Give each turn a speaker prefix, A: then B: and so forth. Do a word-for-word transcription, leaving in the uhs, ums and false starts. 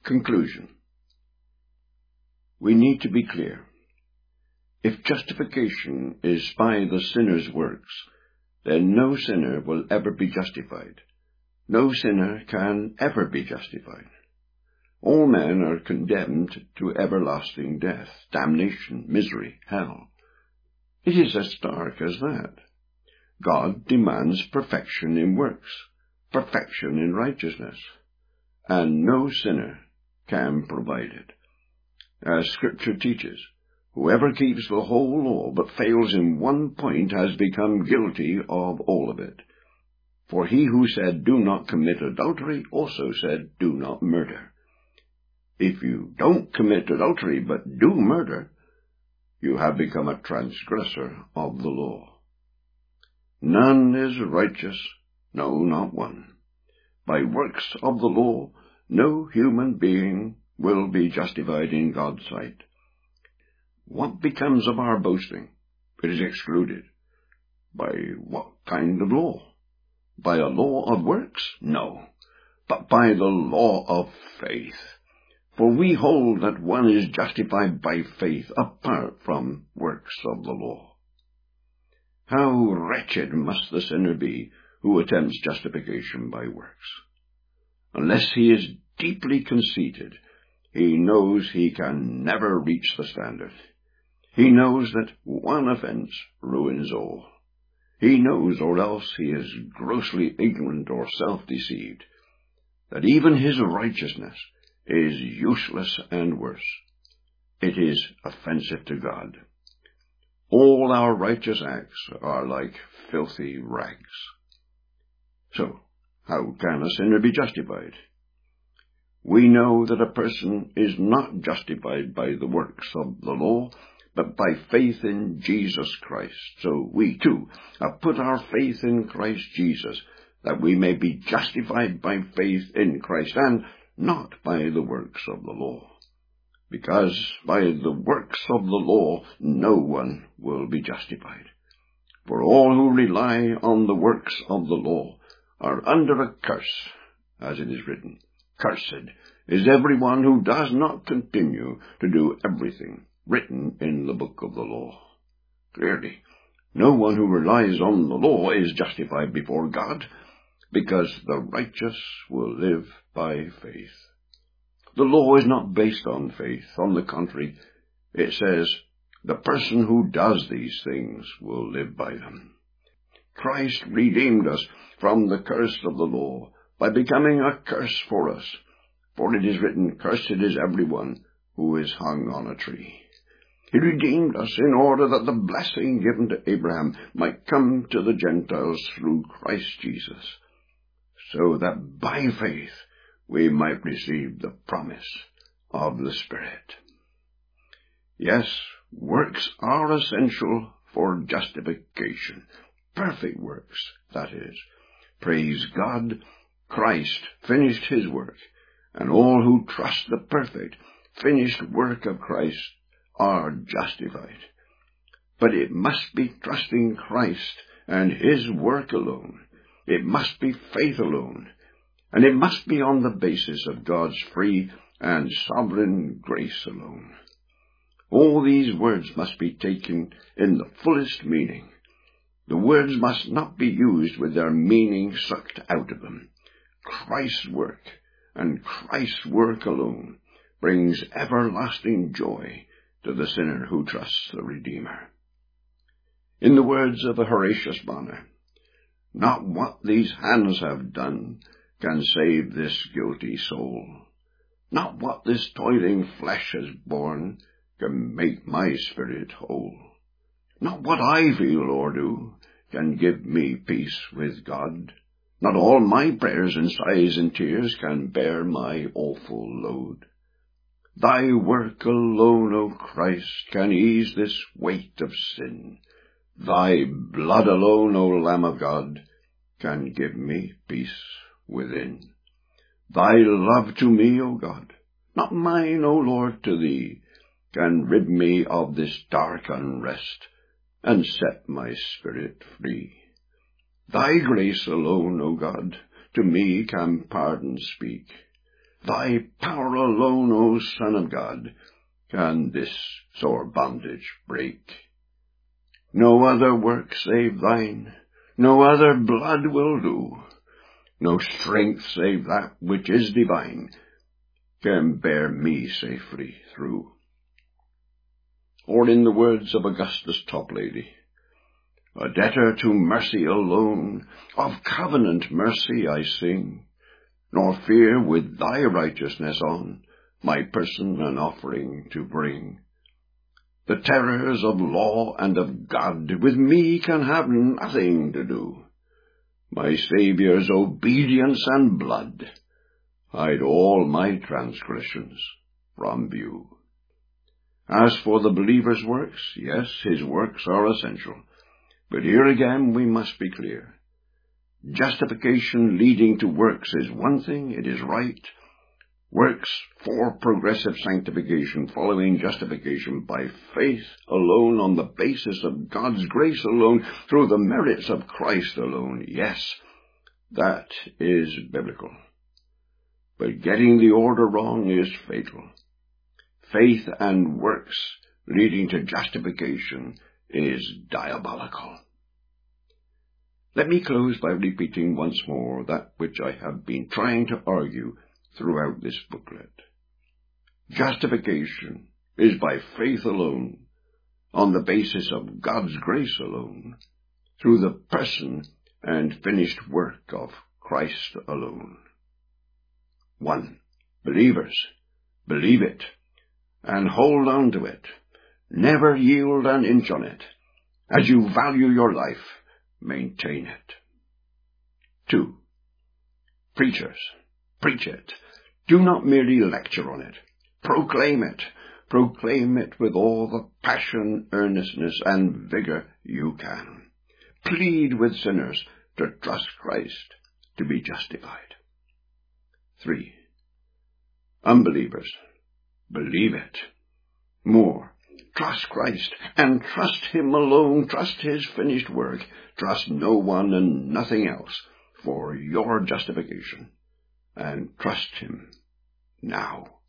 A: Conclusion. We need to be clear. If justification is by the sinner's works, then no sinner will ever be justified. No sinner can ever be justified. All men are condemned to everlasting death, damnation, misery, hell. It is as stark as that. God demands perfection in works, perfection in righteousness, and no sinner can provide it. As Scripture teaches, whoever keeps the whole law but fails in one point has become guilty of all of it. For he who said, "Do not commit adultery," also said, "Do not murder." If you don't commit adultery but do murder, you have become a transgressor of the law. None is righteous, no, not one. By works of the law, no human being will be justified in God's sight. What becomes of our boasting? It is excluded. By what kind of law? By a law of works? No, but by the law of faith. For we hold that one is justified by faith apart from works of the law. How wretched must the sinner be who attempts justification by works. Unless he is deeply conceited, he knows he can never reach the standard. He knows that one offense ruins all. He knows, or else he is grossly ignorant or self-deceived, that even his righteousness is useless and worse. It is offensive to God. All our righteous acts are like filthy rags. So, how can a sinner be justified? We know that a person is not justified by the works of the law, but by faith in Jesus Christ. So we, too, have put our faith in Christ Jesus, that we may be justified by faith in Christ, and not by the works of the law. Because by the works of the law no one will be justified. For all who rely on the works of the law are under a curse, as it is written, "Cursed is everyone who does not continue to do everything written in the book of the law." Clearly, no one who relies on the law is justified before God, because the righteous will live by faith. The law is not based on faith. On the contrary, it says, the person who does these things will live by them. Christ redeemed us from the curse of the law by becoming a curse for us. For it is written, "Cursed is everyone who is hung on a tree." He redeemed us in order that the blessing given to Abraham might come to the Gentiles through Christ Jesus, so that by faith we might receive the promise of the Spirit. Yes, works are essential for justification. Perfect works, that is. Praise God, Christ finished his work, and all who trust the perfect, finished work of Christ are justified. But it must be trusting Christ and his work alone. It must be faith alone. And it must be on the basis of God's free and sovereign grace alone. All these words must be taken in the fullest meaning. The words must not be used with their meaning sucked out of them. Christ's work, and Christ's work alone, brings everlasting joy to the sinner who trusts the Redeemer. In the words of Horatius Bonar, "Not what these hands have done can save this guilty soul. Not what this toiling flesh has borne can make my spirit whole. Not what I feel or do can give me peace with God. Not all my prayers and sighs and tears can bear my awful load. Thy work alone, O Christ, can ease this weight of sin. Thy blood alone, O Lamb of God, can give me peace within. Thy love to me, O God, not mine, O Lord, to thee, can rid me of this dark unrest and set my spirit free. Thy grace alone, O God, to me can pardon speak. Thy power alone, O Son of God, can this sore bondage break. No other work save thine, no other blood will do, no strength save that which is divine can bear me safely through. Or in the words of Augustus Toplady, a debtor to mercy alone, of covenant mercy I sing, nor fear with thy righteousness on my person an offering to bring. The terrors of law and of God with me can have nothing to do. My Saviour's obedience and blood hide all my transgressions from view. As for the believer's works, yes, his works are essential. But here again we must be clear. Justification leading to works is one thing, it is right. Works for progressive sanctification, following justification by faith alone, on the basis of God's grace alone, through the merits of Christ alone. Yes, that is biblical. But getting the order wrong is fatal. Faith and works leading to justification is diabolical. Let me close by repeating once more that which I have been trying to argue throughout this booklet. Justification is by faith alone, on the basis of God's grace alone, through the person and finished work of Christ alone. One. Believers, believe it, and hold on to it. Never yield an inch on it. As you value your life, maintain it. Two. Preachers, preach it. Do not merely lecture on it. Proclaim it. Proclaim it with all the passion, earnestness, and vigor you can. Plead with sinners to trust Christ, to be justified. Three. Unbelievers, believe it. More. Trust Christ, and trust Him alone. Trust His finished work. Trust no one and nothing else for your justification. And trust Him now.